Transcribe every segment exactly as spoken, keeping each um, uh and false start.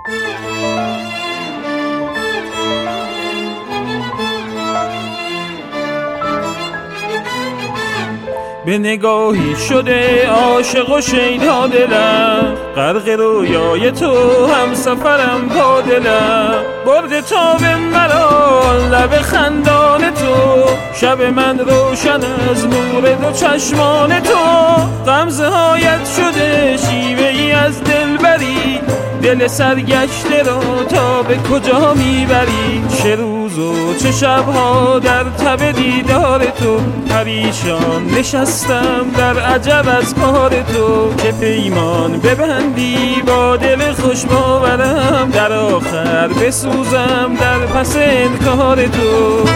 به نگاهی شده عاشق و شیدا دلم، غرق رویای تو هم سفرم با دلم. برده تا به مرا لب خندان تو، شب من روشن از نور دو چشمان تو. غمزه هایت شده شیوه ای از دلبری، دل سرگشته را تا به کجا میبری. چه روز و چه شبها در تب دیدار تو، پریشان نشستم در عجب از کار تو. که پیمان ببندی با دل خوش باورم، در آخر بسوزم در پس انکار تو.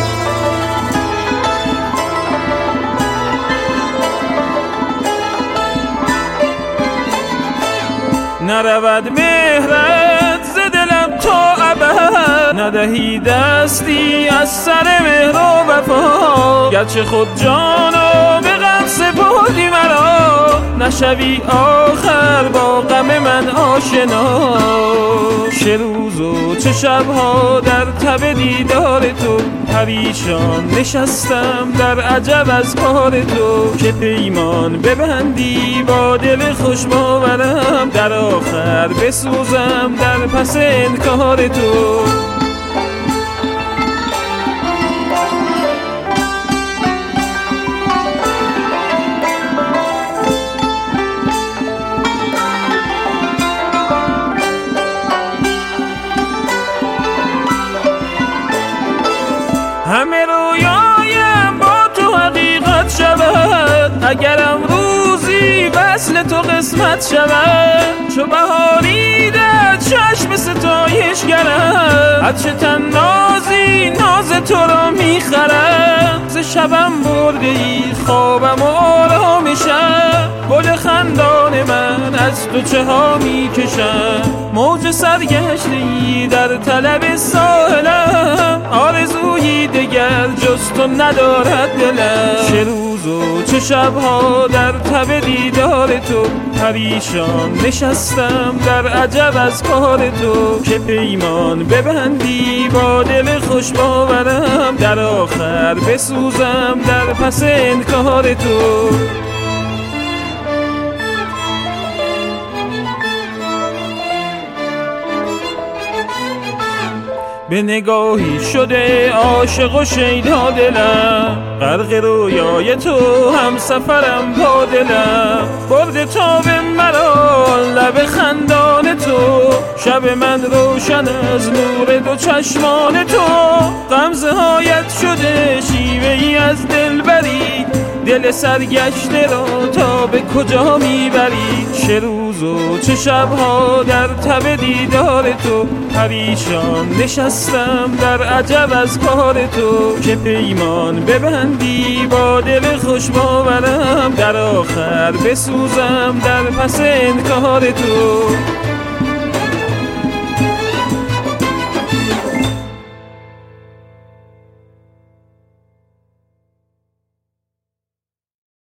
نرود مهرت ز دلم تا ابد، ندهی دستی از سر مهر و وفا. گرچه خود جانو به غم سپردی مرا، نشوی آخر با غم من آشنا. چه روز و چه شبها در تب دیدار تو، پریشان نشستم در عجب از کار تو. که پیمان ببندی با دل خوش باورم، در آخر بسوزم در پس انکار تو. همه رویایم با تو حقیقت شود، اگرم روزی وصل تو قسمت شود. چو بهاری در چشم ستایش گرم، از چه تن نازی ناز تو را میخرم. ز شبم برده ای خوابم و آرامشم، گل خندان من از تو چه ها میکشم. موج سرگشته ای در طلب ساحلم، آرزویی دگر جز تو ندارد دلم. چه روز و چه شبها در تب دیدار تو، پریشان نشستم در عجب از کار تو. که پیمان ببندی با دل خوش باورم، در آخر بسوزم در پس انکار تو. به نگاهی شده عاشق و شیدا دلم، غرق رویای تو هم سفرم با دلم. برده تا به مرا لب خندان تو، شب من روشن از نور دو چشمان تو. غمزه هایت شده شیوه ای از دلبری، دل سرگشته را تا به کجا میبری. چه روز و چه شبها در تب دیدار تو، پریشان نشستم در عجب از کار تو. که پیمان ببندی با دل خوش باورم، در آخر بسوزم در پس انکار تو.